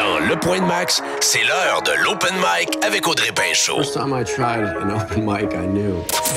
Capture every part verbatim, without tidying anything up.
Dans Le Point de Max, c'est l'heure de l'Open Mic avec Audrey Pinchot. First time I tried an open mic, I knew.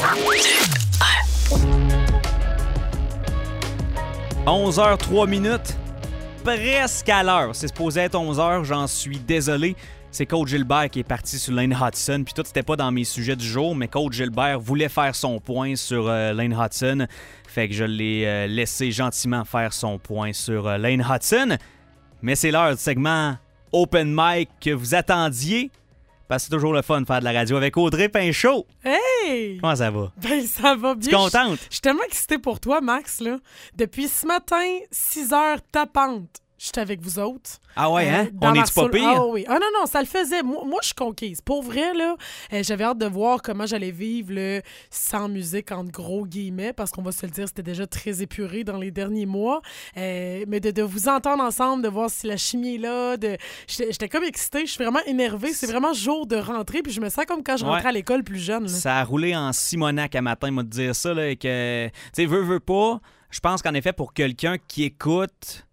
onze heures trois minutes, presque à l'heure. C'est supposé être onze heures, j'en suis désolé. C'est Coach Gilbert qui est parti sur Lane Hudson. Puis tout, c'était pas dans mes sujets du jour, mais Coach Gilbert voulait faire son point sur euh, Lane Hudson. Fait que je l'ai euh, laissé gentiment faire son point sur euh, Lane Hudson. Mais c'est l'heure du segment Open Mic que vous attendiez. Parce que c'est toujours le fun de faire de la radio avec Audrey Pinchot. Hey! Comment ça va? Ben, ça va bien. Tu es contente? Je suis tellement excitée pour toi, Max, là. Depuis ce matin, six heures tapantes, j'étais avec vous autres. Ah ouais, hein? Euh, On est-tu pas pire? Ah oui. Ah non, non, ça le faisait. Moi, moi je suis conquise. Pour vrai, là, euh, j'avais hâte de voir comment j'allais vivre le sans musique, entre gros guillemets, parce qu'on va se le dire, c'était déjà très épuré dans les derniers mois. Euh, mais de, de vous entendre ensemble, de voir si la chimie est là, de... J'étais, j'étais comme excitée. Je suis vraiment énervée. C'est vraiment jour de rentrée, puis je me sens comme quand je rentrais Ouais. à l'école plus jeune. Là. Ça a roulé en Simonac à matin, moi, de dire ça, là, et que, tu sais, veux, veux pas, je pense qu'en effet, pour quelqu'un qui écoute,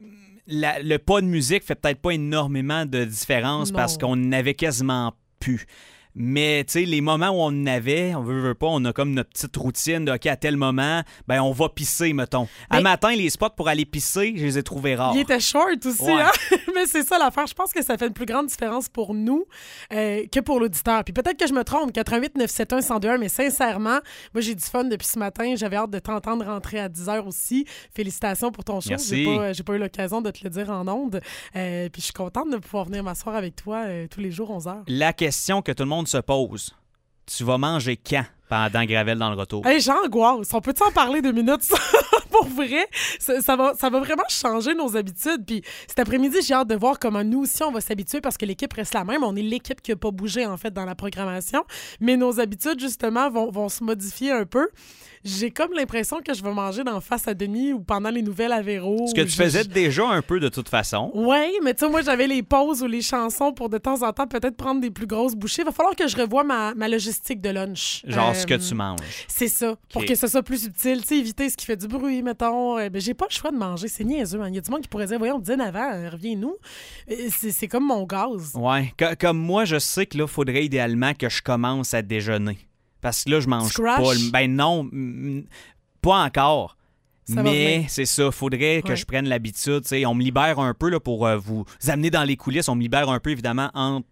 la- le pas de musique fait peut-être pas énormément de différence Non. parce qu'on n'avait quasiment plus. Mais, tu sais, les moments où on en avait, on veut, veut pas, on a comme notre petite routine de, OK, à tel moment, ben on va pisser, mettons. À Ben- matin, les spots pour aller pisser, je les ai trouvés rares. Il était short aussi, Ouais. hein? Mais c'est ça l'affaire. Je pense que ça fait une plus grande différence pour nous euh, que pour l'auditeur. Puis peut-être que je me trompe, quatre-vingt-huit neuf cent soixante-un cent deux un, mais sincèrement, moi, j'ai du fun depuis ce matin. J'avais hâte de t'entendre rentrer à dix heures aussi. Félicitations pour ton show. Merci. J'ai pas, j'ai pas eu l'occasion de te le dire en ondes. Euh, puis je suis contente de pouvoir venir m'asseoir avec toi euh, tous les jours, onze heures. La question que tout le monde se pose, tu vas manger quand pendant Gravel dans le retour? Hey, j'angoisse. On peut-tu en parler deux minutes? Pour vrai, ça, ça va, ça va vraiment changer nos habitudes. Puis cet après-midi, j'ai hâte de voir comment nous aussi, on va s'habituer parce que l'équipe reste la même. On est l'équipe qui n'a pas bougé, en fait, dans la programmation. Mais nos habitudes, justement, vont, vont se modifier un peu. J'ai comme l'impression que je vais manger dans Face à Denis ou pendant les nouvelles à Véro. Ce que tu Je- faisais je- déjà un peu de toute façon. Oui, mais tu sais, moi, j'avais les pauses ou les chansons pour de temps en temps peut-être prendre des plus grosses bouchées. Il va falloir que je revoie ma, ma logistique de lunch. Genre Euh, ce que tu manges. C'est ça, pour Ok. que ce soit plus subtil. Tu sais, éviter ce qui fait du bruit, mettons. Euh, ben, j'ai pas le choix de manger. C'est niaiseux. Hein. Il y a du monde qui pourrait dire, voyons, dîne avant, euh, reviens-nous. Euh, C'est, c'est comme mon gaz. Ouais. Co- comme moi, je sais que là, faudrait idéalement que je commence à déjeuner. Parce que là, je mange Scratch? pas. le- Ben non, mm, pas encore. Ça va Mais venir. c'est ça, faudrait que Ouais. je prenne l'habitude. tu sais, On me libère un peu là, pour euh, vous amener dans les coulisses. On me libère un peu, évidemment, entre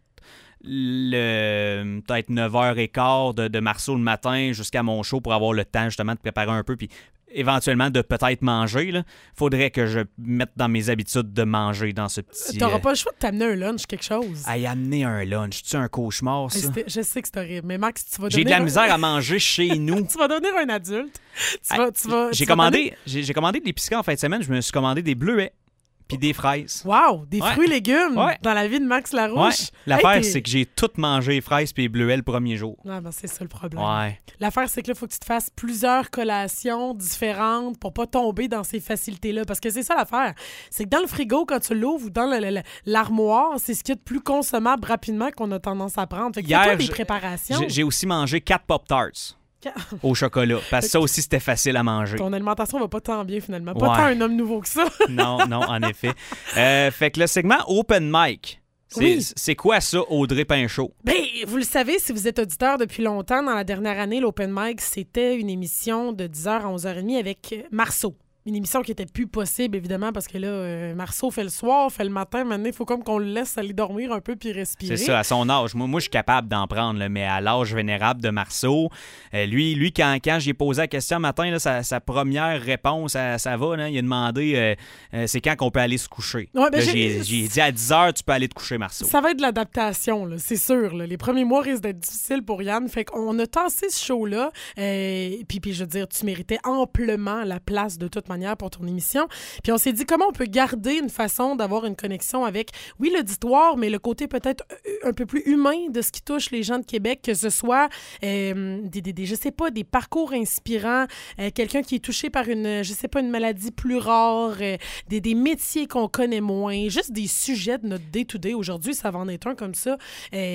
le peut-être neuf heures quinze de, de Marceau le matin jusqu'à mon show pour avoir le temps justement de préparer un peu puis éventuellement de peut-être manger. Là. Faudrait que je mette dans mes habitudes de manger dans ce petit... T'auras euh, pas le choix de t'amener un lunch, quelque chose. à y amener un lunch. C'est-tu un cauchemar, Hey, ça? c'était- je sais que c'est horrible, mais Max, tu vas J'ai de devenir la un- misère à manger chez nous. Tu vas devenir un adulte. Tu Hey, vas, tu vas, J'ai tu vas commandé, j'ai, j'ai commandé de l'épicerie en fin de semaine. Je me suis commandé des bleuets puis des fraises. Wow, des Ouais. fruits et légumes Ouais. dans la vie de Max Ouais. Larouche. L'affaire, Hey, t'es- c'est que j'ai tout mangé, les fraises puis les bleuets le premier jour. Ah, ben, c'est ça le problème. Ouais. L'affaire, c'est que là, il faut que tu te fasses plusieurs collations différentes pour pas tomber dans ces facilités-là. Parce que c'est ça l'affaire. C'est que dans le frigo, quand tu l'ouvres ou dans le- le- le- l'armoire, c'est ce qu'il y a de plus consommable rapidement qu'on a tendance à prendre. Fait que Hier, fais-toi des j'ai- préparations. J'ai, j'ai aussi mangé quatre Pop-Tarts au chocolat. Parce que ça aussi, c'était facile à manger. Ton alimentation va pas tant bien, finalement. Pas Ouais. tant un homme nouveau que ça. Non, non, en effet. Euh, fait que le segment Open Mic, c'est, Oui. c'est quoi ça, Audrey Pinchot? Bien, vous le savez, si vous êtes auditeur depuis longtemps, dans la dernière année, l'Open Mic, c'était une émission de dix heures à onze heures trente avec euh, Marceau. Une émission qui était plus possible, évidemment, parce que là, euh, Marceau fait le soir, fait le matin. Maintenant, il faut comme qu'on le laisse aller dormir un peu puis respirer. C'est ça, à son âge. Moi, moi je suis capable d'en prendre, là, mais à l'âge vénérable de Marceau, euh, lui, lui quand, quand j'ai posé la question matin, là, sa, sa première réponse, à, ça va, là, il a demandé euh, euh, c'est quand qu'on peut aller se coucher. Ouais, ben, Là, j'ai- j'ai, j'ai dit à dix heures, tu peux aller te coucher, Marceau. Ça va être de l'adaptation, là, c'est sûr. Là. Les premiers mois risquent d'être difficiles pour Yann. Fait qu'on a tassé ce show-là. Euh, puis, puis, je veux dire, tu méritais amplement la place de toute manière pour ton émission. Puis on s'est dit comment on peut garder une façon d'avoir une connexion avec, oui, l'auditoire, mais le côté peut-être un peu plus humain de ce qui touche les gens de Québec, que ce soit euh, des, des, des, je sais pas, des parcours inspirants, euh, quelqu'un qui est touché par une, je sais pas, une maladie plus rare, euh, des, des métiers qu'on connaît moins, juste des sujets de notre day-to-day. Aujourd'hui, ça va en être un comme ça. Euh,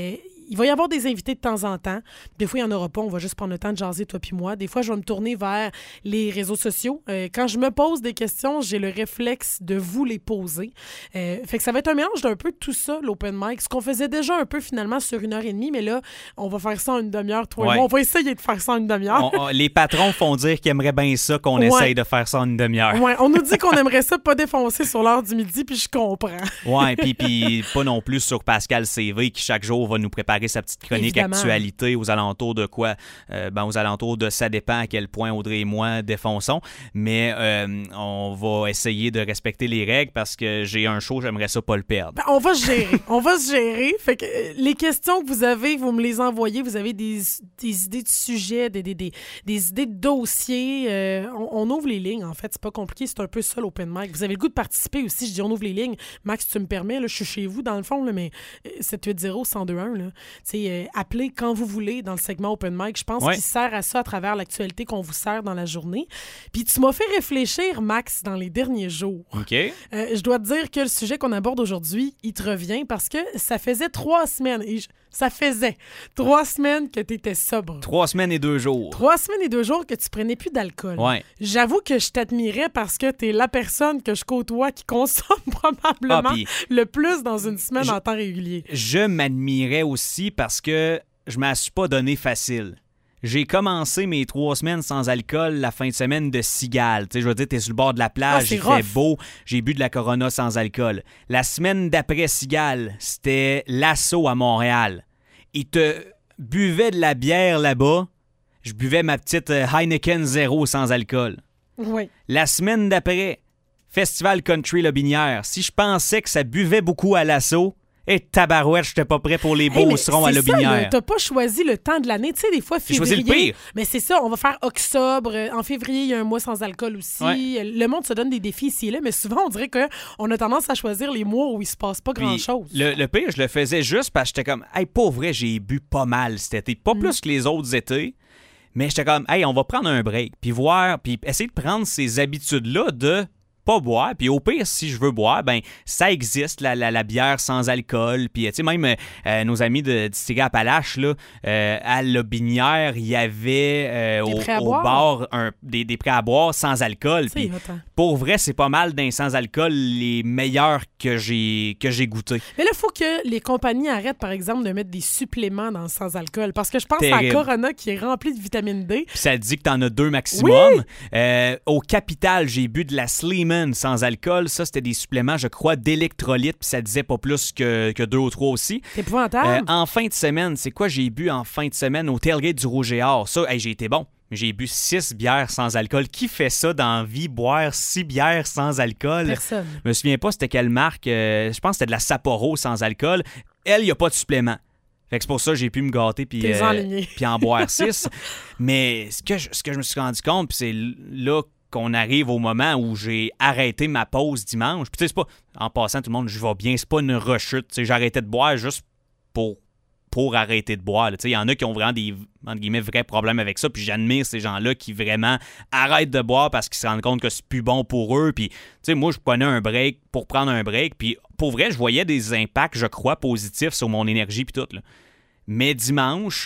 il va y avoir des invités de temps en temps. Des fois, il n'y en aura pas. On va juste prendre le temps de jaser, toi puis moi. Des fois, je vais me tourner vers les réseaux sociaux. Euh, quand je me pose des questions, j'ai le réflexe de vous les poser. Euh, fait que ça va être un mélange d'un peu de tout ça, l'open mic. Ce qu'on faisait déjà un peu finalement sur une heure et demie, mais là, on va faire ça en une demi-heure, toi ouais. et moi. On va essayer de faire ça en une demi-heure. On, on, les patrons font dire qu'ils aimeraient bien ça, qu'on ouais. essaye de faire ça en une demi-heure. Ouais, on nous dit qu'on aimerait ça pas défoncer sur l'heure du midi, puis je comprends. Ouais, puis puis pas non plus sur Pascal C V qui chaque jour va nous préparer sa petite chronique Évidemment. actualité aux alentours de quoi euh, ben aux alentours de ça dépend à quel point Audrey et moi défonçons, mais euh, on va essayer de respecter les règles parce que j'ai un show, j'aimerais ça pas le perdre. Ben, on va se gérer, on va se gérer. Fait que euh, les questions que vous avez, vous me les envoyez, vous avez des, des idées de sujets, des, des, des, des idées de dossiers, euh, on, on ouvre les lignes en fait, c'est pas compliqué, c'est un peu ça l'open mic. Vous avez le goût de participer aussi, je dis on ouvre les lignes. Max, tu me permets, là, je suis chez vous dans le fond, là, mais sept huit zéro, un zéro deux un, là, euh, appelez quand vous voulez dans le segment open mic. Je pense ouais. qu'il sert à ça à travers l'actualité qu'on vous sert dans la journée. Puis tu m'as fait réfléchir, Max, dans les derniers jours. OK. Euh, je dois te dire que le sujet qu'on aborde aujourd'hui, il te revient parce que ça faisait trois semaines, et je, ça faisait trois semaines que tu étais sobre. Trois semaines et deux jours. Trois semaines et deux jours que tu prenais plus d'alcool. Ouais. J'avoue que je t'admirais parce que tu es la personne que je côtoie qui consomme probablement ah, pis, le plus dans une semaine je, en temps régulier. Je m'admirais aussi parce que je m'en suis pas donné facile. J'ai commencé mes trois semaines sans alcool la fin de semaine de cigale. Tu sais, je veux dire, t'es sur le bord de la plage, ah, il rough. fait beau, j'ai bu de la Corona sans alcool. La semaine d'après cigale, c'était l'assaut à Montréal. Ils te buvaient de la bière là-bas. Je buvais ma petite Heineken Zéro sans alcool. Oui. La semaine d'après, Festival Country Lobinière. Si je pensais que ça buvait beaucoup à l'assaut, et tabarouette, j'étais pas prêt pour les beaux hey, serons à Lobinière. T'as pas choisi le temps de l'année. Tu sais, des fois, février... J'ai choisi le pire. Mais c'est ça, on va faire octobre. En février, il y a un mois sans alcool aussi. Ouais. Le monde se donne des défis ici et là, mais souvent, on dirait qu'on a tendance à choisir les mois où il se passe pas Puis, grand-chose. Le, le pire, je le faisais juste parce que j'étais comme, hey, pas vrai, j'ai bu pas mal cet été. Pas mm. plus que les autres étés. Mais j'étais comme, hey, on va prendre un break. Puis voir, puis essayer de prendre ces habitudes-là de pas boire, puis au pire, si je veux boire, ben ça existe, la, la, la bière sans alcool, puis tu sais, même euh, nos amis de distillerie Appalaches, là, euh, à Lobinière, il y avait euh, au, au bar un, des, des prêts à boire sans alcool, puis pour vrai, c'est pas mal d'un sans alcool les meilleurs que j'ai que j'ai goûté. Mais là, il faut que les compagnies arrêtent, par exemple, de mettre des suppléments dans le sans alcool, parce que je pense Terrible. à la Corona qui est remplie de vitamine D. Puis ça dit que t'en as deux maximum. Oui! Euh, au Capital, j'ai bu de la Sleeman sans alcool. Ça, c'était des suppléments, je crois, d'électrolytes, puis ça disait pas plus que, que deux ou trois aussi. C'est épouvantable. Euh, en fin de semaine, c'est quoi j'ai bu en fin de semaine au tailgate du Rouge et Or? Ça, hey, j'ai été bon. J'ai bu six bières sans alcool. Qui fait ça dans la vie, boire six bières sans alcool? Personne. Je me souviens pas c'était quelle marque. Euh, je pense que c'était de la Sapporo sans alcool. Elle, il n'y a pas de supplément. Fait que c'est pour ça que j'ai pu me gâter puis euh, en boire six. Mais ce que, je, ce que je me suis rendu compte, puis c'est là qu'on arrive au moment où j'ai arrêté ma pause dimanche. Puis tu sais, c'est pas... En passant, tout le monde, je vais bien, c'est pas une rechute. Tu sais, j'ai arrêté de boire juste pour... pour arrêter de boire. Il y en a qui ont vraiment des entre guillemets, vrais problèmes avec ça, puis j'admire ces gens-là qui vraiment arrêtent de boire parce qu'ils se rendent compte que c'est plus bon pour eux. Puis, tu sais, moi, je prenais un break pour prendre un break, puis pour vrai, je voyais des impacts, je crois, positifs sur mon énergie puis tout. Là. Mais dimanche,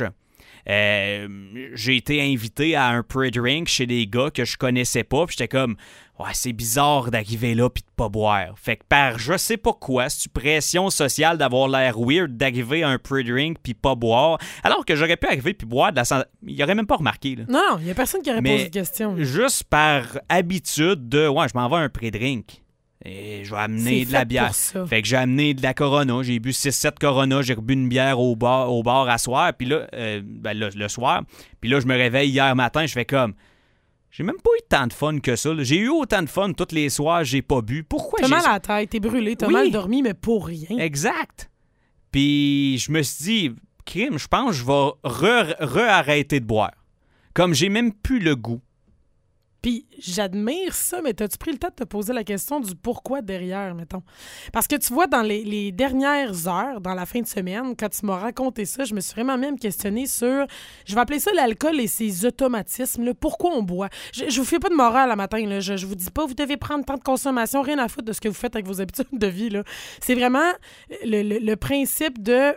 euh, j'ai été invité à un pre-drink chez des gars que je connaissais pas, puis j'étais comme... Ouais, c'est bizarre d'arriver là puis de pas boire. Fait que par je sais pas quoi, c'est une pression sociale d'avoir l'air weird d'arriver à un pre-drink puis pas boire, alors que j'aurais pu arriver puis boire de la sans... Il aurait même pas remarqué. Là. Non, non, il y a personne qui aurait Mais posé de question. Juste par habitude de, ouais, je m'en vais à un pre-drink. Et je vais amener c'est de la bière. Fait que j'ai amené de la Corona. J'ai bu six sept Corona. J'ai rebu une bière au bar, au bar à soir. Puis là, euh, ben, le, le soir. Puis là, je me réveille hier matin. Je fais comme... J'ai même pas eu tant de fun que ça. Là. J'ai eu autant de fun tous les soirs, j'ai pas bu. Pourquoi t'as j'ai... mal à la tête, t'es brûlé, t'as oui. mal dormi, mais pour rien. Exact. Puis je me suis dit, crime, je pense que je vais re- re-arrêter de boire. Comme j'ai même plus le goût. Puis j'admire ça, mais t'as-tu pris le temps de te poser la question du pourquoi derrière, mettons? Parce que tu vois, dans les, les dernières heures, dans la fin de semaine, quand tu m'as raconté ça, je me suis vraiment même questionnée sur, je vais appeler ça l'alcool et ses automatismes, là. Pourquoi on boit? Je, je vous fais pas de morale à matin, là. Je, je vous dis pas, vous devez prendre tant de consommation, rien à foutre de ce que vous faites avec vos habitudes de vie, là. C'est vraiment le, le, le principe de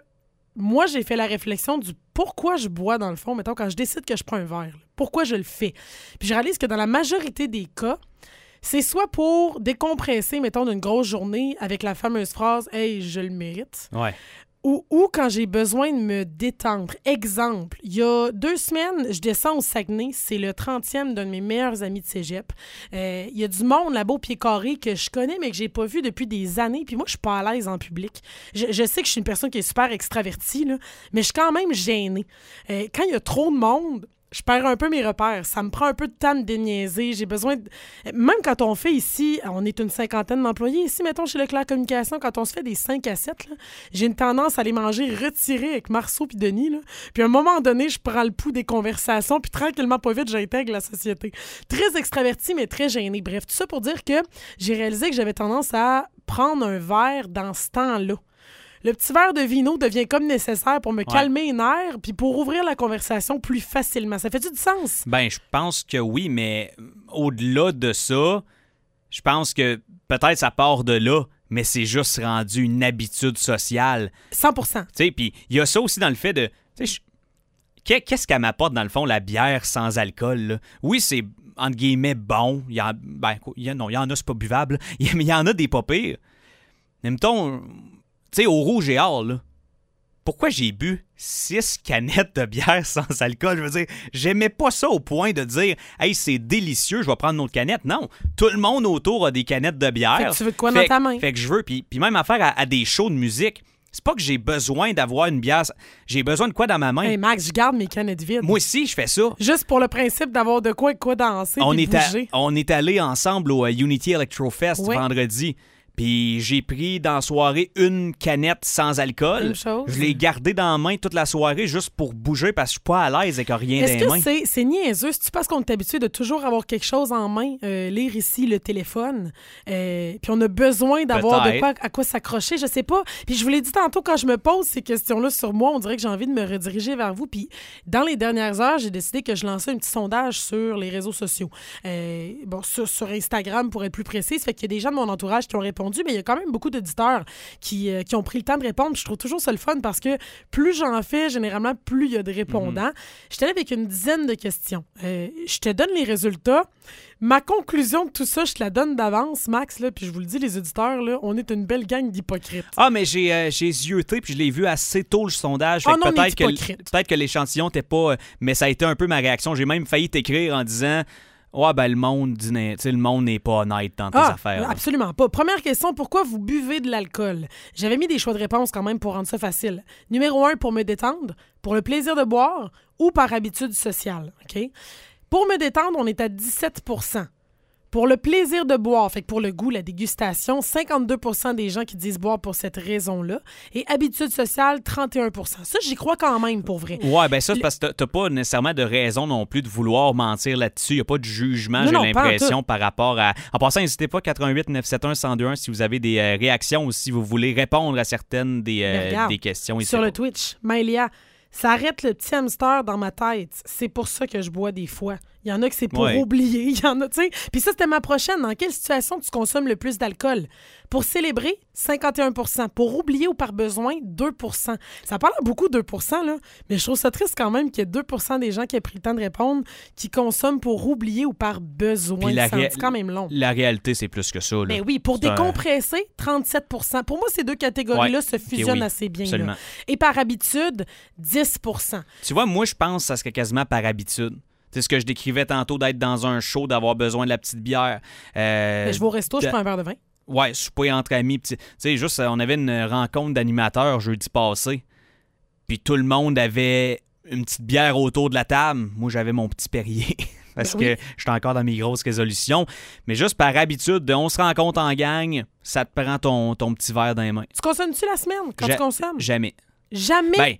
moi, j'ai fait la réflexion du pourquoi je bois dans le fond, mettons, quand je décide que je prends un verre. Là, pourquoi je le fais. Puis je réalise que dans la majorité des cas, c'est soit pour décompresser, mettons, d'une grosse journée avec la fameuse phrase « Hey, je le mérite ». Ouais. Ou, ou quand j'ai besoin de me détendre. Exemple, il y a deux semaines, je descends au Saguenay. C'est le trentième d'un de mes meilleurs amis de cégep. Euh, il y a du monde là-bas au pied carré que je connais, mais que j'ai pas vu depuis des années. Puis moi, je suis pas à l'aise en public. Je, je sais que je suis une personne qui est super extravertie, là, mais je suis quand même gênée. Euh, quand il y a trop de monde, je perds un peu mes repères. Ça me prend un peu de temps de déniaiser. J'ai besoin de... Même quand on fait ici, on est une cinquantaine d'employés. Ici, mettons, chez Leclerc Communication, quand on se fait des cinq à sept, là, j'ai une tendance à aller manger retiré avec Marceau puis Denis. Là. Puis à un moment donné, je prends le pouls des conversations puis tranquillement, pas vite, j'intègre la société. Très extraverti, mais très gêné. Bref, tout ça pour dire que j'ai réalisé que j'avais tendance à prendre un verre dans ce temps-là. Le petit verre de vino devient comme nécessaire pour me ouais. calmer les nerfs puis pour ouvrir la conversation plus facilement. Ça fait-tu du sens? Ben, je pense que oui, mais au-delà de ça, je pense que peut-être ça part de là, mais c'est juste rendu une habitude sociale. cent pour cent. Tu sais, puis il y a ça aussi dans le fait de... Tu sais, qu'est-ce qu'elle m'apporte, dans le fond, la bière sans alcool, là? Oui, c'est, entre guillemets, bon. Il y en, ben, il y a, non, il y en a, c'est pas buvable. Mais il y en a des pas pires. Mais mettons... Tu sais, au Rouge et Or, là, pourquoi j'ai bu six canettes de bière sans alcool? Je veux dire, j'aimais pas ça au point de dire « Hey, c'est délicieux, je vais prendre une autre canette. » Non, tout le monde autour a des canettes de bière. Fait que tu veux de quoi fait, dans ta main? Fait que je veux, puis, puis même affaire à, à des shows de musique, c'est pas que j'ai besoin d'avoir une bière, j'ai besoin de quoi dans ma main. Hey Max, je garde mes canettes vides. Moi aussi, je fais ça. Juste pour le principe d'avoir de quoi et quoi danser on et est à, bouger. on est allés ensemble au Unity Electrofest ouais. vendredi. Puis j'ai pris dans la soirée une canette sans alcool. Même chose. Je l'ai gardée dans la main toute la soirée juste pour bouger parce que je suis pas à l'aise avec rien Est-ce dans les mains. que c'est, c'est niaiseux? C'est-tu parce qu'on est habitué de toujours avoir quelque chose en main, euh, lire ici le téléphone, euh, puis on a besoin d'avoir Peut-être. de quoi, à quoi s'accrocher, je sais pas. Puis je vous l'ai dit tantôt, quand je me pose ces questions-là sur moi, on dirait que j'ai envie de me rediriger vers vous. Puis dans les dernières heures, j'ai décidé que je lançais un petit sondage sur les réseaux sociaux. Euh, bon, sur, sur Instagram, pour être plus précise. Fait qu'il y a des gens de mon entourage qui ont répondu, mais il y a quand même beaucoup d'auditeurs qui, euh, qui ont pris le temps de répondre. Je trouve toujours ça le fun parce que plus j'en fais, généralement, plus il y a de répondants. Mm-hmm. J'étais là avec une dizaine de questions. Euh, je te donne les résultats. Ma conclusion de tout ça, je te la donne d'avance, Max, là, puis je vous le dis, les auditeurs, là, on est une belle gang d'hypocrites. Ah, mais j'ai, euh, j'ai zioté, puis je l'ai vu assez tôt, le sondage. Fait oh que non, peut-être, que, peut-être que l'échantillon n'était pas... Euh, mais ça a été un peu ma réaction. J'ai même failli t'écrire en disant... Ouais, ben le monde, le monde n'est pas honnête dans tes ah, affaires. Là. Absolument pas. Première question, pourquoi vous buvez de l'alcool? J'avais mis des choix de réponse quand même pour rendre ça facile. Numéro un, pour me détendre, pour le plaisir de boire ou par habitude sociale. OK? Pour me détendre, on est à dix-sept pour cent. Pour le plaisir de boire, fait que pour le goût, la dégustation, cinquante-deux pour cent des gens qui disent boire pour cette raison-là. Et habitude sociale, trente et un pour cent. Ça, j'y crois quand même, pour vrai. Ouais, ben ça, c'est Le... parce que t'as pas nécessairement de raison non plus de vouloir mentir là-dessus. Il n'y a pas de jugement, non, j'ai non, l'impression, par rapport à... En passant, n'hésitez pas, quatre un huit neuf sept un un zéro deux un, si vous avez des euh, réactions ou si vous voulez répondre à certaines des, euh, regarde, des questions. Sur le Twitch, Maëlia, ça arrête le petit hamster dans ma tête. C'est pour ça que je bois des fois. Il y en a que c'est pour ouais. oublier. Il y en a, tu sais. Puis ça, c'était ma prochaine. Dans quelle situation tu consommes le plus d'alcool? Pour célébrer, cinquante et un pour cent. Pour oublier ou par besoin, deux pour cent. Ça parle beaucoup, deux pour cent, là. Mais je trouve ça triste quand même qu'il y ait deux pour cent des gens qui aient pris le temps de répondre qui consomment pour oublier ou par besoin. La ça ré... c'est quand même long. La réalité, c'est plus que ça. Là. Ben oui, pour c'est décompresser, un... trente-sept pour cent. Pour moi, ces deux catégories-là ouais. se fusionnent okay, oui. assez bien. Absolument. Là. Et par habitude, dix pour cent. Tu vois, moi, je pense que ça serait quasiment par habitude. C'est ce que je décrivais tantôt, d'être dans un show, d'avoir besoin de la petite bière. Euh, ben, je vais au resto, de... je prends un verre de vin. Ouais, souper entre amis. Tu sais, juste, on avait une rencontre d'animateurs jeudi passé. Puis tout le monde avait une petite bière autour de la table. Moi, j'avais mon petit Perrier. Parce ben oui. que j'étais encore dans mes grosses résolutions. Mais juste par habitude, de on se rencontre en gang, ça te prend ton, ton petit verre dans les mains. Tu consommes-tu la semaine quand ja- tu consommes? Jamais. Jamais? Ben,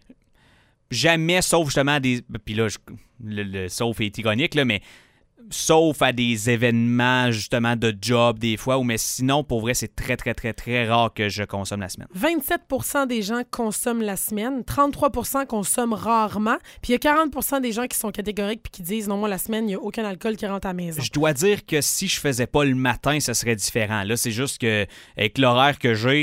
jamais, sauf justement des... Puis là, je, le, le sauf est ironique, là, mais sauf à des événements, justement, de job, des fois, ou mais sinon, pour vrai, c'est très, très, très, très rare que je consomme la semaine. vingt-sept pour cent des gens consomment la semaine, trente-trois pour cent consomment rarement, puis il y a quarante pour cent des gens qui sont catégoriques puis qui disent « Non, moi, la semaine, il n'y a aucun alcool qui rentre à la maison. » Je dois dire que si je faisais pas le matin, ça serait différent. Là, c'est juste que avec l'horaire que j'ai,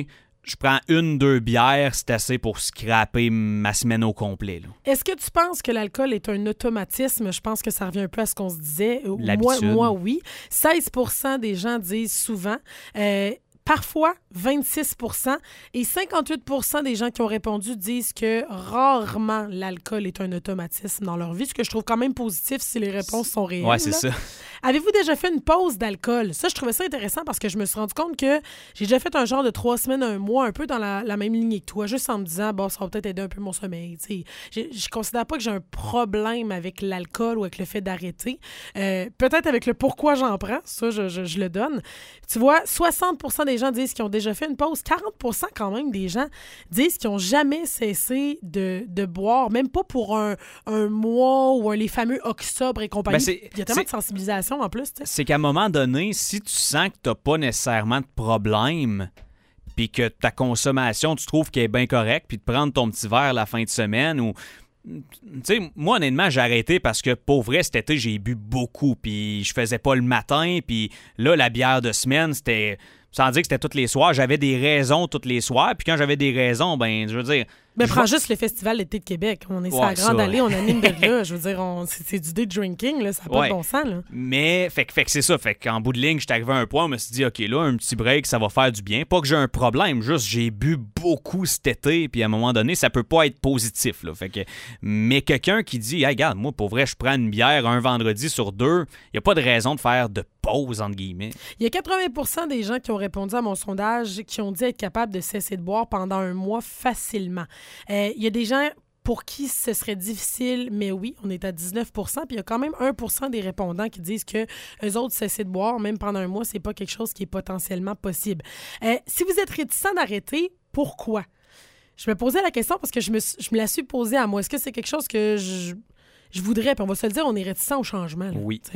je prends une, deux bières, c'est assez pour scraper ma semaine au complet. Là. Est-ce que tu penses que l'alcool est un automatisme? Je pense que ça revient un peu à ce qu'on se disait. L'habitude. Moi, moi oui. seize pour cent des gens disent souvent. Euh, Parfois, vingt-six pour cent et cinquante-huit pour cent des gens qui ont répondu disent que rarement l'alcool est un automatisme dans leur vie, ce que je trouve quand même positif si les réponses sont réelles. Ouais, c'est là. ça. Avez-vous déjà fait une pause d'alcool? Ça, je trouvais ça intéressant parce que je me suis rendu compte que j'ai déjà fait un genre de trois semaines, un mois, un peu dans la, la même lignée que toi, juste en me disant, bon, ça va peut-être aider un peu mon sommeil. Tu sais, je, je considère pas que j'ai un problème avec l'alcool ou avec le fait d'arrêter. Euh, peut-être avec le pourquoi j'en prends, ça, je, je, je le donne. Tu vois, soixante pour cent des gens disent qu'ils ont déjà fait une pause. quarante pour cent quand même des gens disent qu'ils n'ont jamais cessé de, de boire, même pas pour un, un mois ou un, les fameux octobre et compagnie. Ben Il y a tellement de sensibilisation en plus. T'sais. C'est qu'à un moment donné, si tu sens que tu n'as pas nécessairement de problème, puis que ta consommation, tu trouves qu'elle est bien correcte, puis de prendre ton petit verre la fin de semaine ou... Tu sais, moi, honnêtement, j'ai arrêté parce que, pour vrai, cet été, j'ai bu beaucoup, puis je faisais pas le matin, puis là, la bière de semaine, c'était... Sans dire que c'était tous les soirs, j'avais des raisons tous les soirs, puis quand j'avais des raisons, ben, je veux dire... Mais je prends vais... juste le Festival d'été de Québec. On est sur ouais, la Grande ça, Allée, ouais. on anime de là. Je veux dire, on... c'est, c'est du day drinking, là, ça n'a pas ouais. de bon sens. Là. Mais, fait, fait que c'est ça. Fait qu'en bout de ligne, j'étais arrivé à un point où je me suis dit, OK, là, un petit break, ça va faire du bien. Pas que j'ai un problème, juste j'ai bu beaucoup cet été, puis à un moment donné, ça peut pas être positif. Là. Fait que... Mais quelqu'un qui dit, hey, regarde, moi, pour vrai, je prends une bière un vendredi sur deux, il n'y a pas de raison de faire de pause, entre guillemets. Il y a quatre-vingts pour cent des gens qui ont répondu à mon sondage qui ont dit être capables de cesser de boire pendant un mois facilement. Euh, il y a des gens pour qui ce serait difficile, mais oui, on est à dix-neuf pour cent, puis il y a quand même un pour cent des répondants qui disent que eux autres cesser de boire, même pendant un mois, c'est pas quelque chose qui est potentiellement possible. Euh, si vous êtes réticent d'arrêter, pourquoi? Je me posais la question parce que je me, je me la suis posée à moi. Est-ce que c'est quelque chose que je, je voudrais? Puis on va se le dire, on est réticent au changement. Là, oui.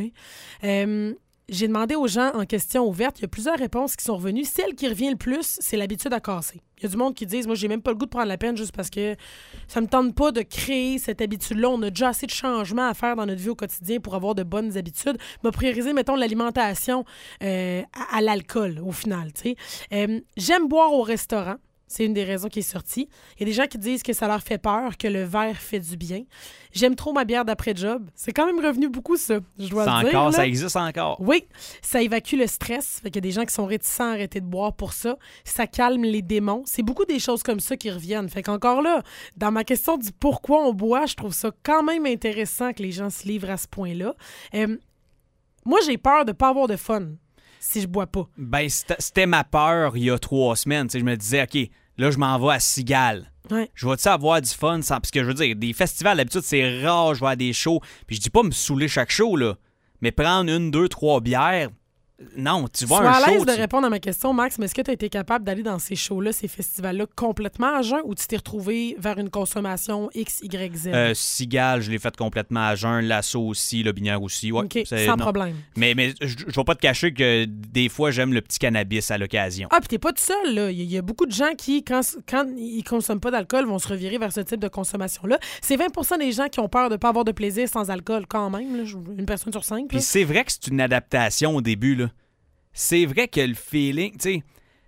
Euh, J'ai demandé aux gens en question ouverte, il y a plusieurs réponses qui sont revenues. Celle qui revient le plus, c'est l'habitude à casser. Il y a du monde qui disent, moi, j'ai même pas le goût de prendre la peine juste parce que ça me tente pas de créer cette habitude-là. On a déjà assez de changements à faire dans notre vie au quotidien pour avoir de bonnes habitudes. M'a priorisé, mettons, l'alimentation euh, à, à l'alcool, au final, tu sais. Euh, j'aime boire au restaurant. C'est une des raisons qui est sortie. Il y a des gens qui disent que ça leur fait peur, que le verre fait du bien. J'aime trop ma bière d'après-job. C'est quand même revenu beaucoup, ça, je dois C'est le dire. encore, là. ça existe encore. Oui, ça évacue le stress. Fait qu'il y a des gens qui sont réticents à arrêter de boire pour ça. Ça calme les démons. C'est beaucoup des choses comme ça qui reviennent. Fait qu'encore là, dans ma question du pourquoi on boit, je trouve ça quand même intéressant que les gens se livrent à ce point-là. Euh, moi, j'ai peur de ne pas avoir de fun si je bois pas. Ben, c'était ma peur il y a trois semaines. T'sais, je me disais, OK, là, je m'en vais à Cigale. Ouais. Je vais-tu avoir du fun sans... Parce que je veux dire, des festivals, d'habitude, c'est rare, je vais à des shows. Puis je dis pas me saouler chaque show, là. Mais prendre une, deux, trois bières, non, tu vois Sois un à show... l'aise de tu... répondre à ma question, Max, mais est-ce que tu as été capable d'aller dans ces shows-là, ces festivals-là, complètement à jeun ou tu t'es retrouvé vers une consommation X, Y, Z? Euh, Cigale, je l'ai fait complètement à jeun. Lasso aussi, La Binière aussi. Ouais, OK, c'est... sans non. problème. Mais, mais je, je vais pas te cacher que des fois, j'aime le petit cannabis à l'occasion. Ah, puis t'es pas tout seul, là. Il y, y a beaucoup de gens qui, quand, quand ils consomment pas d'alcool, vont se revirer vers ce type de consommation-là. C'est vingt pour cent des gens qui ont peur de pas avoir de plaisir sans alcool, quand même. Là. Une personne sur cinq. Puis là. c'est vrai que c'est une adaptation au début, là. C'est vrai que le feeling, tu sais...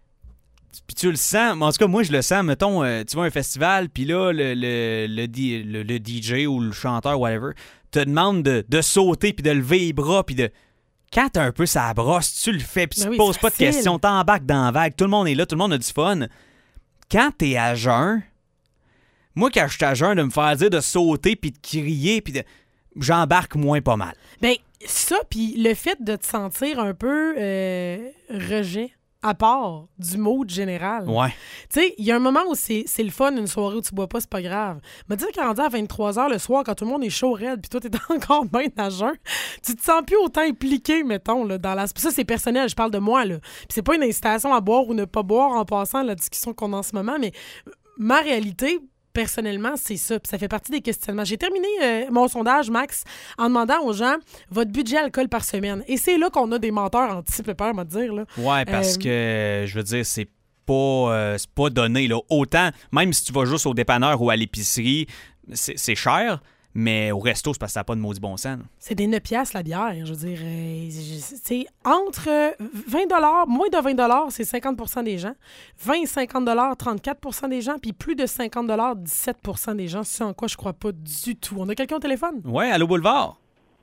Puis tu le sens, mais en tout cas, moi, je le sens, mettons, euh, tu vas à un festival, puis là, le, le, le, le, le D J ou le chanteur, whatever, te demande de, de sauter, puis de lever les bras, puis de... Quand t'as un peu sa brosse, tu le fais, puis tu Ben te oui, poses c'est pas de facile. questions, t'embarques dans la vague, tout le monde est là, tout le monde a du fun. Quand t'es à jeun, moi, quand je suis à jeun, de me faire dire de sauter, puis de crier, puis de... J'embarque moins pas mal. Ben, ça, puis le fait de te sentir un peu euh, rejet à part du mood général. Ouais. Tu sais, il y a un moment où c'est, c'est le fun, une soirée où tu bois pas, c'est pas grave. Me dire qu'en à vingt-trois heures le soir, quand tout le monde est chaud raide, puis toi, t'es encore bien à jeun, tu te sens plus autant impliqué, mettons, là, dans la... Ça, c'est personnel, je parle de moi, là. Puis c'est pas une incitation à boire ou ne pas boire en passant la discussion qu'on a en ce moment, mais ma réalité... Personnellement, c'est ça. Puis ça fait partie des questionnements. J'ai terminé euh, mon sondage, Max, en demandant aux gens votre budget alcool par semaine. Et c'est là qu'on a des menteurs anti-pépère, on va te dire. Là. Ouais, parce Euh, que, je veux dire, c'est pas, euh, c'est pas donné. Là. Autant, même si tu vas juste au dépanneur ou à l'épicerie, c'est, c'est cher. Mais au resto, c'est parce que ça n'a pas de maudit bon sens. Là. C'est des neuf piastres la bière, je veux dire. Euh, c'est entre vingt dollars, moins de vingt dollars, c'est cinquante pour cent des gens. vingt et cinquante dollars, trente-quatre pour cent des gens. Puis plus de cinquante dollars, dix-sept pour cent des gens. C'est en quoi je crois pas du tout. On a quelqu'un au téléphone? Ouais, allô Boulevard.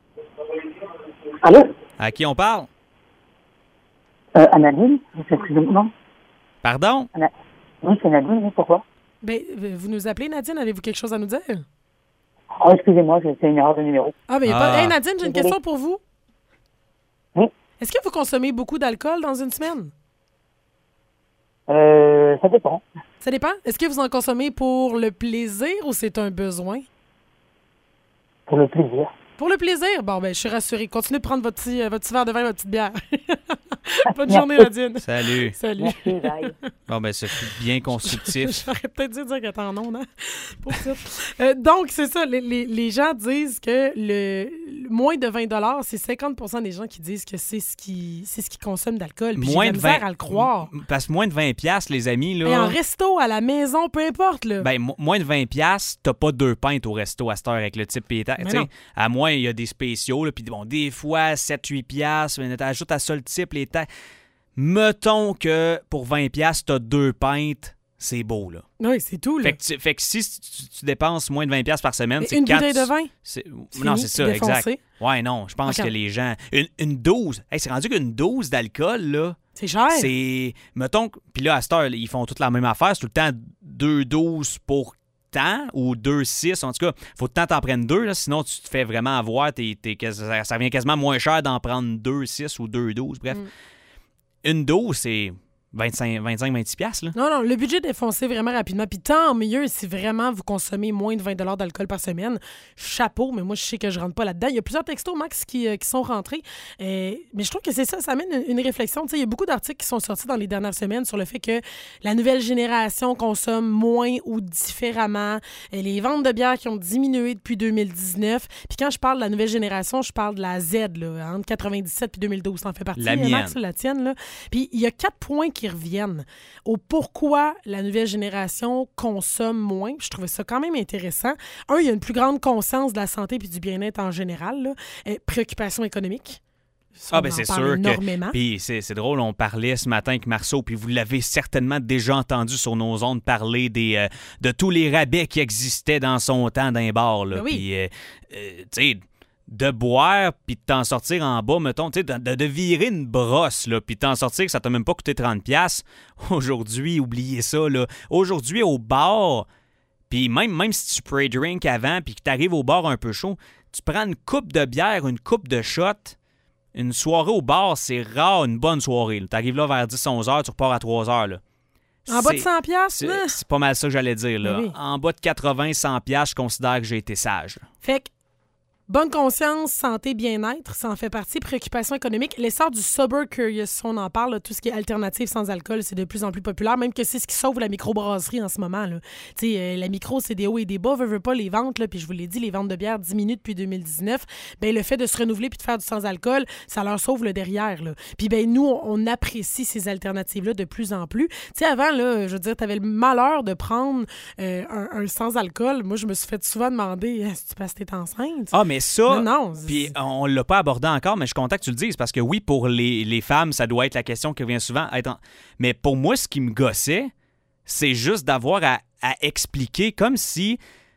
Allô? À qui on parle? Euh, à Nadine? Excusez-moi. Pardon? Ana... Oui, c'est Nadine, oui, pourquoi? Ben, vous nous appelez, Nadine? Avez-vous quelque chose à nous dire? Oh, excusez-moi, c'est une erreur de numéro. Ah, ben, Ah. pas... Hey, Nadine, j'ai une Désolé. question pour vous. Oui. Est-ce que vous consommez beaucoup d'alcool dans une semaine? Euh, ça dépend. Ça dépend. Est-ce que vous en consommez pour le plaisir ou c'est un besoin? Pour le plaisir. Pour le plaisir? Bon, ben, je suis rassurée. Continuez de prendre votre petit, euh, votre petit verre de vin, votre petite bière. Bonne Merci. journée, Nadine. Salut. Salut. Merci, bye. Bon, ben, ça fut bien constructif. J'aurais peut-être dû dire qu'elle était en onde, hein? Pour ça. Euh, donc, c'est ça. Les, les, les gens disent que le, le moins de vingt dollars, c'est cinquante pour cent des gens qui disent que c'est ce qui c'est ce qu'ils consomment d'alcool. Puis j'ai Moins de de la misère vingt à le croire. Parce que moins de vingt piastres, les amis, là. Et en resto, à la maison, peu importe, là. Ben, mo- moins de vingt piastres, t'as pas deux pintes au resto à cette heure avec le type pétard. Mais Tu sais, non. à moins, il y a des spéciaux, là, puis bon, des fois, sept huit piastres, mais t'ajoutes à ça le type, les taxes. Mettons que pour vingt piastres, t'as deux pintes, c'est beau, là. Oui, c'est tout, là. Fait que, tu- fait que si tu, tu dépenses moins de vingt piastres par semaine, Mais c'est une quatre... bouteille de vin? c'est- Fini, Non, c'est ça, défoncé. exact. Ouais, non, je pense Ok. que les gens... Une, une dose, hey, c'est rendu qu'une dose d'alcool, là... C'est cher. C'est. Mettons. que- Puis là, à cette heure, ils font toute la même affaire. C'est tout le temps deux doses pour temps ou deux six. En tout cas, faut tout le temps t'en prendre deux. Là, sinon, tu te fais vraiment avoir. T'es, t'es, ça, ça revient quasiment moins cher d'en prendre deux six ou deux douze. Bref. Mm. Une dose, c'est vingt-cinq vingt-six piastres. Là. Non, non, le budget est défoncé vraiment rapidement. Puis tant mieux si vraiment vous consommez moins de vingt dollars d'alcool par semaine. Chapeau, mais moi, je sais que je rentre pas là-dedans. Il y a plusieurs textos, Max, qui, euh, qui sont rentrés. Euh, mais je trouve que c'est ça, ça amène une, une réflexion. Tu sais, il y a beaucoup d'articles qui sont sortis dans les dernières semaines sur le fait que la nouvelle génération consomme moins ou différemment. Et les ventes de bière qui ont diminué depuis deux mille dix-neuf. Puis quand je parle de la nouvelle génération, je parle de la Z, là, entre quatre-vingt-dix-sept et deux mille douze. T'en fais partie, La Max, mienne. la tienne. Là. Puis il y a quatre points qui reviennent au pourquoi la nouvelle génération consomme moins. Je trouvais ça quand même intéressant. Un, il y a une plus grande conscience de la santé et du bien-être en général. Là. Euh, préoccupation économique. Ça, Ah, on ben en c'est parle sûr énormément. que. Puis c'est, c'est drôle, on parlait ce matin avec Marceau, puis vous l'avez certainement déjà entendu sur nos ondes parler des, euh, de tous les rabais qui existaient dans son temps d'un bar. Là. Ben oui. Puis, euh, euh, tu sais, de boire puis de t'en sortir en bas, mettons, tu sais, de, de, de virer une brosse, là, puis de t'en sortir que ça t'a même pas coûté trente piastres. Aujourd'hui, oubliez ça, là. Aujourd'hui, au bar, puis même, même si tu pre-drink avant puis que t'arrives au bar un peu chaud, tu prends une coupe de bière, une coupe de shot. Une soirée au bar, c'est rare une bonne soirée. Tu arrives là vers dix onze heures, tu repars à trois heures. Là. En bas de C'est- cent piastres, C'est, là. c'est pas mal ça que j'allais dire. Là. Ben oui. En bas de quatre-vingts cent piastres, je considère que j'ai été sage. là. Fait que bonne conscience, santé, bien-être, ça en fait partie. Préoccupation économique. L'essor du sober curious, on en parle, là, tout ce qui est alternative sans alcool, c'est de plus en plus populaire, même que c'est ce qui sauve la microbrasserie en ce moment. Là. Tu sais, euh, la micro, c'est des hauts et des bas, veut, veut pas les ventes, là, puis je vous l'ai dit, les ventes de bière diminuent depuis deux mille dix-neuf. Ben, le fait de se renouveler puis de faire du sans-alcool, ça leur sauve le derrière. Là. Puis ben, nous, on, on apprécie ces alternatives-là de plus en plus. Tu sais, avant, là, je veux dire, t'avais le malheur de prendre euh, un, un sans-alcool. Moi, je me suis fait souvent demander, est-ce que tu passes t'es enceinte? Ah, mais ça... Non, non. Puis on l'a pas abordé encore, mais je suis content que tu le dises, parce que oui, pour les, les femmes, ça doit être la question qui revient souvent. Être en- Mais pour moi, ce qui me gossait, c'est juste d'avoir à, à expliquer comme si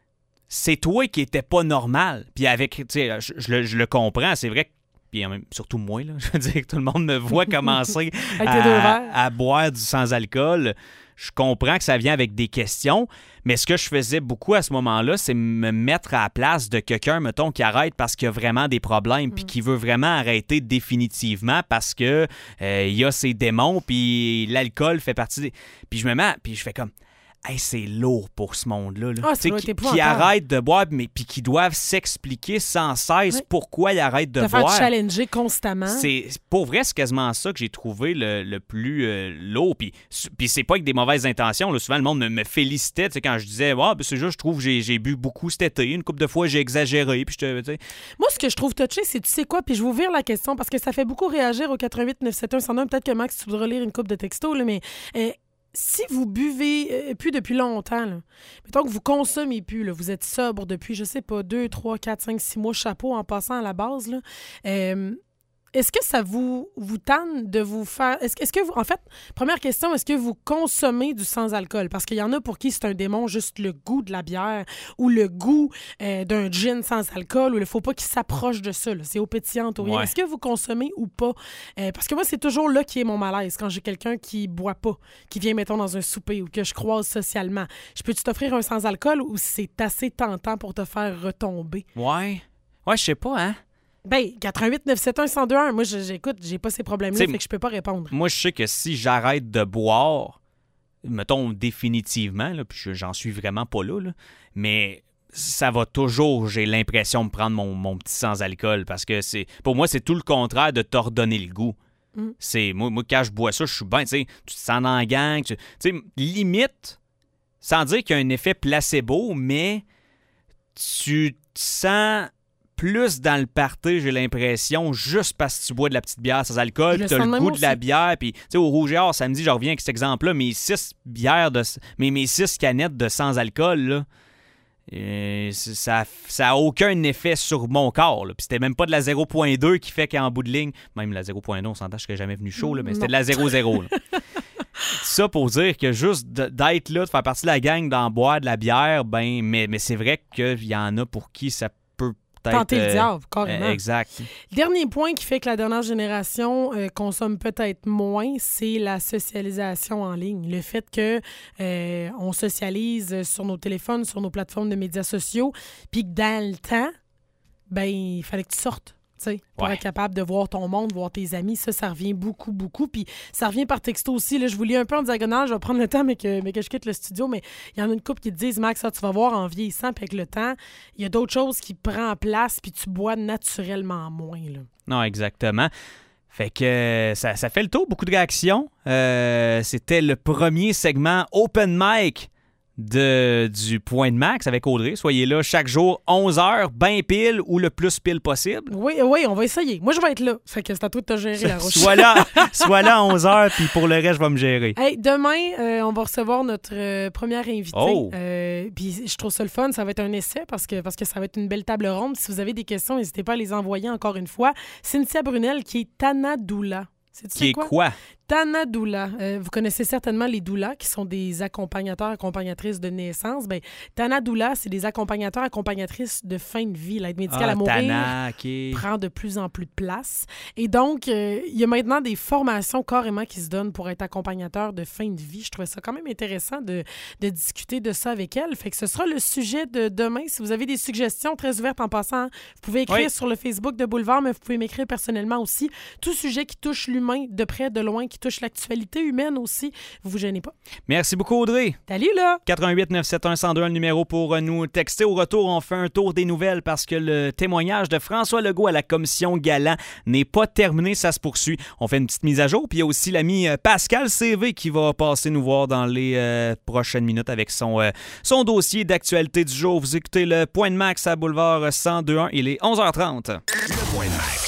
c'est toi qui étais pas normal. Puis avec, tu sais, je, je le- je le comprends, c'est vrai que puis même, surtout moi, là, je veux dire que tout le monde me voit commencer Avec tes deux verres. à, à boire du sans-alcool. Je comprends que ça vient avec des questions, mais ce que je faisais beaucoup à ce moment-là, c'est me mettre à la place de quelqu'un, mettons, qui arrête parce qu'il y a vraiment des problèmes, puis qui veut vraiment arrêter définitivement parce que euh, il y a ses démons, puis l'alcool fait partie des... Puis je me mets, puis je fais comme... Hey, c'est lourd pour ce monde-là. Là. Ah, ça Tu sais, doit qui, être qui épouvantable. arrêtent de boire, mais puis qui doivent s'expliquer sans cesse Oui. pourquoi ils arrêtent de De faire boire. challenger constamment. C'est, pour vrai, c'est quasiment ça que j'ai trouvé le, le plus euh, lourd. Puis, su- puis c'est pas avec des mauvaises intentions. Là. Souvent, le monde me, me félicitait tu sais, quand je disais ah, ben, c'est juste, je trouve que j'ai, j'ai bu beaucoup cet été. Une couple de fois, j'ai exagéré. Puis je te, tu sais. Moi, ce que je trouve touché, c'est tu sais quoi, puis je vais ouvrir la question parce que ça fait beaucoup réagir au quatre huit neuf sept un cent un. Peut-être que Max, tu voudras lire une coupe de texto, là, mais euh, si vous buvez euh, plus depuis longtemps, là, mettons que vous consommez plus, là, vous êtes sobre depuis, je sais pas, deux, trois, quatre, cinq, six mois, chapeau en passant à la base, là, euh, est-ce que ça vous, vous tente de vous faire... Est-ce, est-ce que vous... En fait, première question, est-ce que vous consommez du sans-alcool? Parce qu'il y en a pour qui c'est un démon, juste le goût de la bière ou le goût euh, d'un gin sans alcool, ou il ne faut pas qu'il s'approche de ça. Là. C'est au pétillant, au rien. Ouais. Est-ce que vous consommez ou pas? Euh, parce que moi, c'est toujours là qui est mon malaise, quand j'ai quelqu'un qui boit pas, qui vient, mettons, dans un souper ou que je croise socialement. Je peux-tu t'offrir un sans-alcool ou c'est assez tentant pour te faire retomber? Ouais. Ouais, je sais pas, hein? Ben, quatre un huit neuf sept un un zéro deux un, moi, je- j'écoute, j'ai pas ces problèmes-là, T'sais, fait que je peux pas répondre. Moi, je sais que si j'arrête de boire, mettons définitivement, là, puis je- j'en suis vraiment pas là, là, mais ça va toujours, j'ai l'impression de prendre mon, mon petit sans-alcool parce que c'est pour moi, c'est tout le contraire de t'ordonner le goût. Mm. C'est moi, moi, quand je bois ça, je suis bien, tu sais, tu te sens dans la gang, tu sais, limite, sans dire qu'il y a un effet placebo, mais tu te sens plus dans le party, j'ai l'impression, juste parce que tu bois de la petite bière sans alcool, Je le tu as sens le de goût même de la aussi. bière, puis tu sais, au Rouge et Or, samedi, je reviens avec cet exemple-là, mes six bières, de, mes, mes six canettes de sans alcool, là, euh, c- ça ça a aucun effet sur mon corps, là. Puis c'était même pas de la zéro virgule deux qui fait qu'en bout de ligne, même la zéro virgule deux, on s'entend, je serais jamais venu chaud, là, mais c'était Non. de la zéro virgule zéro. là. Ça pour dire que juste de- d'être là, de faire partie de la gang, d'en boire de la bière, ben, mais, mais c'est vrai qu'il y en a pour qui ça peut peut-être... Tenter le euh, diable, carrément. euh, exact. Dernier point qui fait que la dernière génération euh, consomme peut-être moins, c'est la socialisation en ligne. Le fait que euh, on socialise sur nos téléphones, sur nos plateformes de médias sociaux, puis que dans le temps, ben il fallait que tu sortes. tu sais, Pour Ouais. être capable de voir ton monde, voir tes amis, ça, ça revient beaucoup, beaucoup. Puis ça revient par texto aussi. Là, je vous lis un peu en diagonale, je vais prendre le temps, mais que, mais que je quitte le studio. Mais il y en a une couple qui te disent, Max, ça, tu vas voir en vieillissant, puis avec le temps, il y a d'autres choses qui prennent place, puis tu bois naturellement moins. Là. Non, exactement. Fait que euh, ça, ça fait le tour, beaucoup de réactions. Euh, c'était le premier segment Open Mic de, du Point de Max avec Audrey. Soyez là chaque jour, onze heures, ben pile ou le plus pile possible. Oui, oui, on va essayer. Moi, je vais être là. Fait que c'est à toi de te gérer la roche. Sois là, sois là à onze heures, puis pour le reste, je vais me gérer. Hey, demain, euh, on va recevoir notre euh, première invitée. Oh! Euh, Puis je trouve ça le fun. Ça va être un essai parce que, parce que ça va être une belle table ronde. Si vous avez des questions, n'hésitez pas à les envoyer encore une fois. Cynthia Brunel, qui est Tana Doula. Sais-tu Qui c'est est quoi? quoi? Tana Doula. Euh, vous connaissez certainement les doulas, qui sont des accompagnateurs, accompagnatrices de naissance. Ben, Tana Doula, c'est des accompagnateurs, accompagnatrices de fin de vie. L'aide médicale à mourir Tana, OK. prend de plus en plus de place. Et donc, euh, il y a maintenant des formations carrément qui se donnent pour être accompagnateur de fin de vie. Je trouvais ça quand même intéressant de, de discuter de ça avec elle. Fait que ce sera le sujet de demain. Si vous avez des suggestions très ouvertes en passant, vous pouvez écrire Oui. sur le Facebook de Boulevard, mais vous pouvez m'écrire personnellement aussi. Tout sujet qui touche l'humain de près, de loin, qui touche l'actualité humaine aussi. Vous vous gênez pas. Merci beaucoup, Audrey. Salut là! quatre un huit neuf sept un un zéro deux, le numéro pour nous texter. Au retour, on fait un tour des nouvelles parce que le témoignage de François Legault à la commission Galant n'est pas terminé, ça se poursuit. On fait une petite mise à jour, puis il y a aussi l'ami euh, Pascal C V qui va passer nous voir dans les euh, prochaines minutes avec son, euh, son dossier d'actualité du jour. Vous écoutez le Point de Max à Boulevard cent deux point un, il est onze heures trente. Le Point de Max.